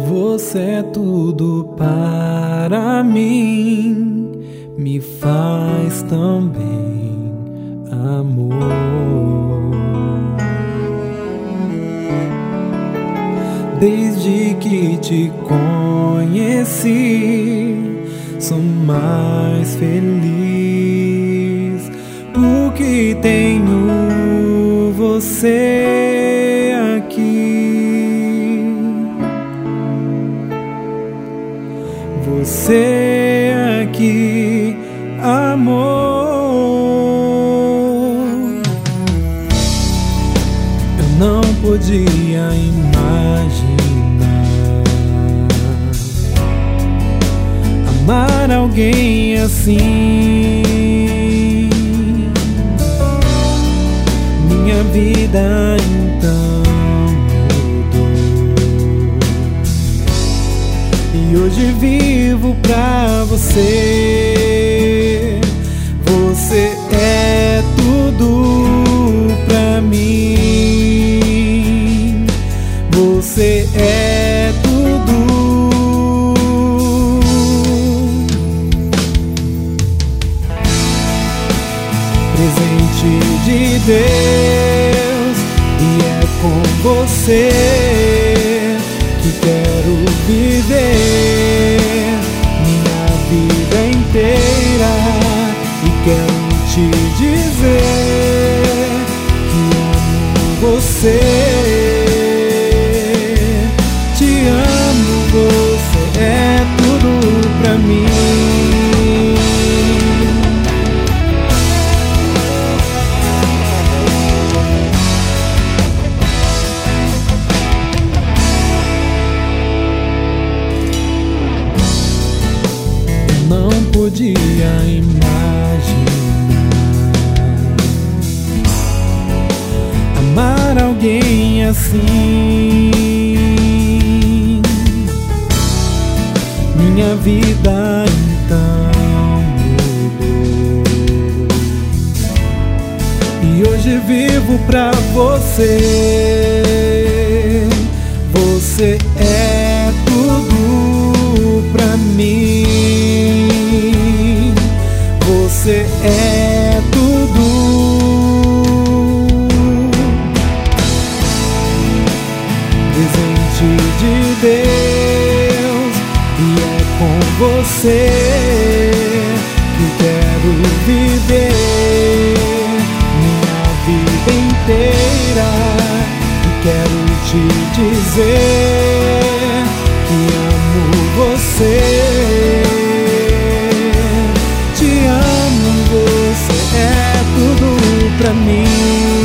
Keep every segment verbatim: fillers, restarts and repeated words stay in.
Você é tudo para mim, me faz tão bem, amor. Desde que te conheci, sou mais feliz, porque tenho você aqui. Você aqui, amor. Eu não podia imaginar amar alguém assim. Minha vida então mudou, e hoje vivo pra você. Você é tudo pra mim. Você é tudo. Presente de Deus, e é com você que quero viver minha vida inteira. E quero te dizer que amo você. Te amo, você é tudo pra mim. Não podia imaginar amar alguém assim. Minha vida então mudou, e hoje vivo pra você. Você é tudo pra mim. Você é tudo. Presente de Deus, e é com você que quero viver minha vida inteira. E quero te dizer que amo você. Te amo, você é tudo pra mim.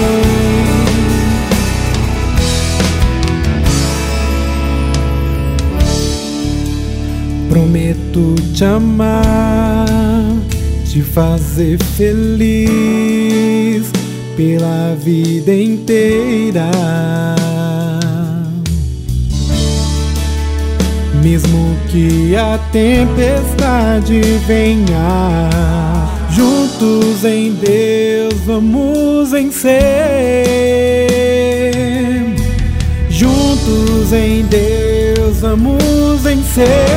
Prometo te amar, te fazer feliz pela vida inteira. Mesmo que a tempestade venha, juntos em Deus vamos vencer. Juntos em Deus vamos vencer.